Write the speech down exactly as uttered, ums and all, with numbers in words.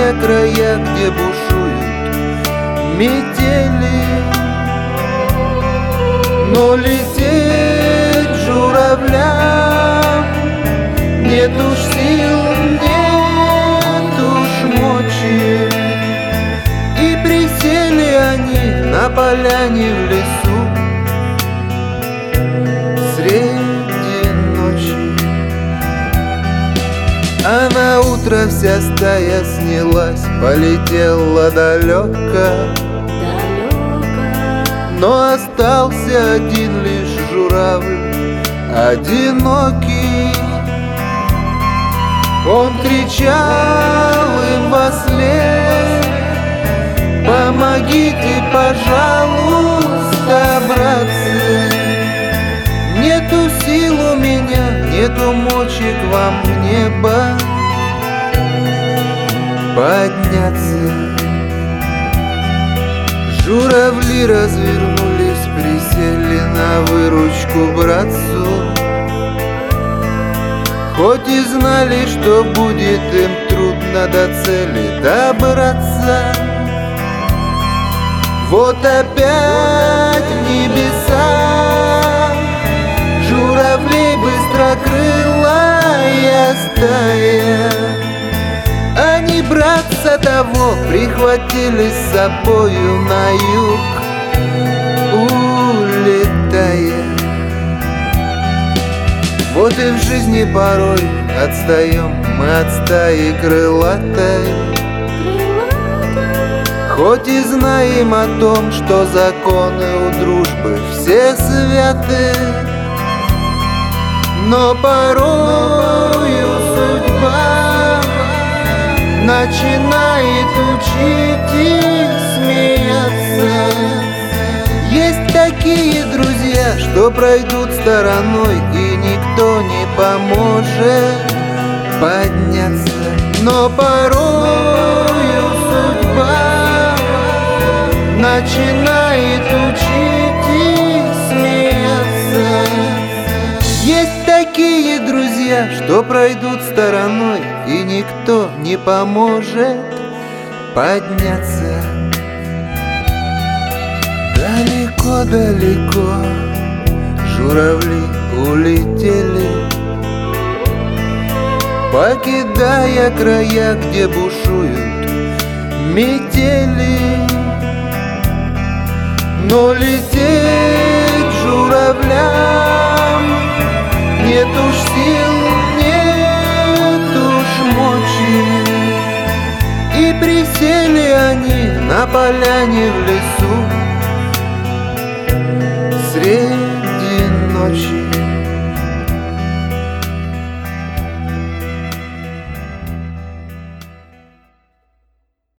покидая края, где бушуют метели. Но лететь журавлям нет уж сил, нет уж мочи. И присели они на поляне в лесу среди ночи. А на утро вся стая снялась, полетела далеко, но остался один лишь журавль, одинокий. Он кричал им вослед: помогите, пожалуйста, братцы. Нету сил у меня, нету мочи к вам в небо подняться. Журавли развернулись, присели на выручку братцу, хоть и знали, что будет им трудно до цели добраться. Вот опять небеса, журавлей быстрокрылая стая. Они братца того прихватили с собою на юг, улетая. Вот и в жизни порой отстаем мы от стаи крылатой, хоть и знаем о том, что законы у дружбы все святы. Но порою судьба начинает учить и смеяться. Есть такие друзья, что пройдут стороной, и никто не поможет подняться. Но порою судьба начинает учить и смеяться. Есть такие друзья, что пройдут стороной, и никто не поможет подняться. Далеко-далеко журавли улетели, покидая края, где бушуют метели. Но лететь журавлям нет уж сил, нет уж мочи. И присели они на поляне в лесу